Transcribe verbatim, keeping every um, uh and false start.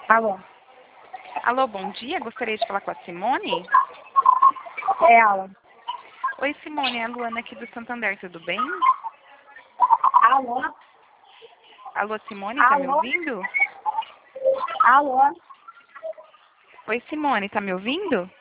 Alô? Alô, bom dia. Gostaria de falar com a Simone. É ela. Oi, Simone. É a Luana aqui do Santander. Tudo bem? Alô? Alô, Simone. Tá me Alô? ouvindo? Alô? Oi, Simone. Tá me ouvindo?